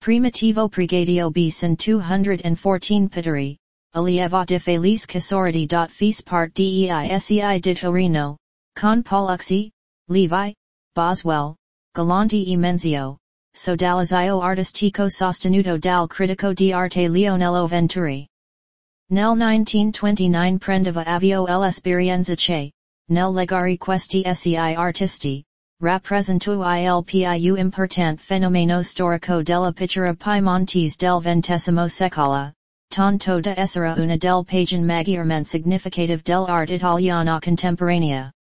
Primitivo pregadio besan 214 Pitteri, Alieva de feliz casority. Fis part deisei de Torino, con Pauluxi, Levi, Boswell, Galanti e Menzio, Sodalizio artistico sostenuto dal critico di arte Leonello Venturi. Nel 1929 prendeva avvio l'esperienza che, nel legare questi sei artisti, rappresentò il più importante fenomeno storico della pittura piemontese del XX secolo, tanto da essere una delle pagine maggiormente significative dell'arte italiana contemporanea.